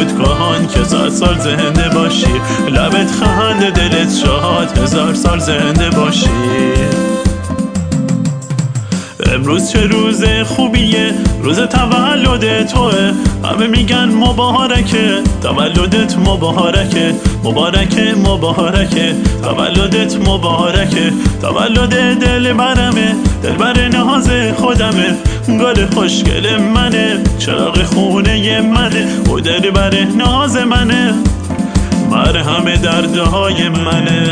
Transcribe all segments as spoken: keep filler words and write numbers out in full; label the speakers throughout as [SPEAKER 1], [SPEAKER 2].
[SPEAKER 1] فوتکان که صد سال زنده باشی، لبت خنده دلت شاد هزار سال زنده باشی. امروز چه روز خوبیه، روز تولد توه، همه میگن مبارکه تولدت مبارکه مبارکه مبارکه تولدت مبارکه. تولد دل برمه، دل بر ناز خودمه، گل خوشگل منه، چراغ خونه منه، او دل بر ناز منه، مرهم دردهای منه.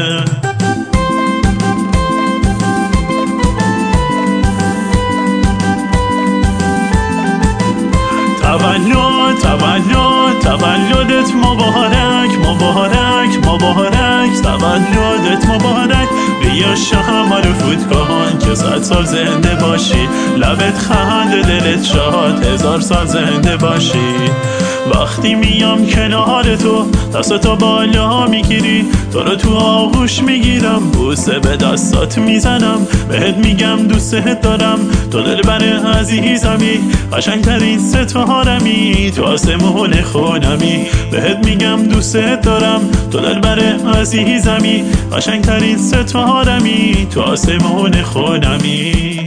[SPEAKER 1] تولد تولد تولدت مبارک مبارک مبارک تولدت مبارک. بیا شمع رو فوت کن که صد سال زنده باشی، لبت خنده دلت شاد هزار سال زنده باشی. وقتی میام کنار تو دستاتو بالا میگیری، تو رو تو آغوش میگیرم، بوسه به دستات میزنم، بهت میگم دوستت دارم، تو دلبر عزیزمی، قشنگترین ستارمی، تو آسمون خونمی، بهت میگم دوستت دارم، تو دلبر عزیزمی، قشنگترین ستارمی، تو آسمون خونمی.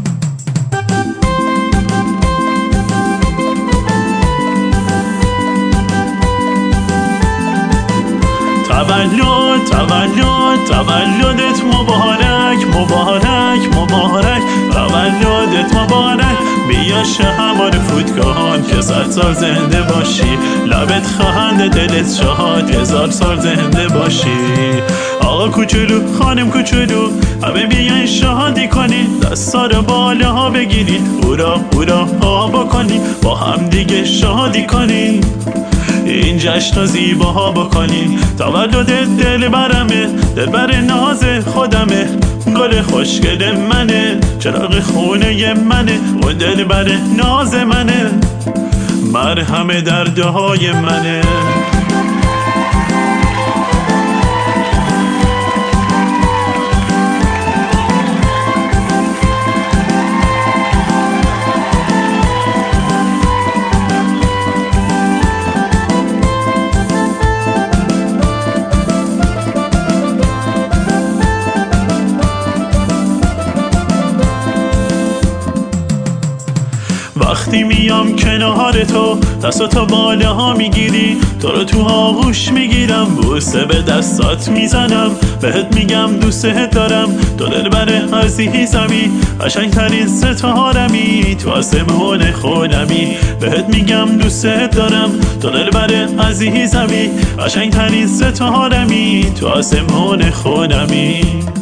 [SPEAKER 1] تولد تولد تولدت مبارک مبارک مبارک تولدت مبارک. بیا شمع رو فوت کن که صد سال زنده باشی، لبت خنده دلت شاد هزار سال زنده باشی. آقا کوچولو خانم کوچولو همه بیاین شادی کنی، دستا رو بالا بگیرید، هورا هورا ها بکنی، با هم دیگه شادی کنی، این جشن زیباها بکنی. تولد دل برمه، دل بر ناز خودمه، گل خوشگل منه، چراغ خونه منه، و دل بر ناز منه، مرهم دردهای منه. وقتی میام کنار تو دستاتو بالا میگیری، تو رو تو آغوش میگیرم، بوسه به دستات میزنم، بهت میگم دوستت دارم، تو دلبر عزیزمی، قشنگترین ستارمی، تو آسمون خونمی، بهت میگم دوستت دارم، تو دلبر عزیزمی، قشنگترین ستارمی، تو آسمون خونمی.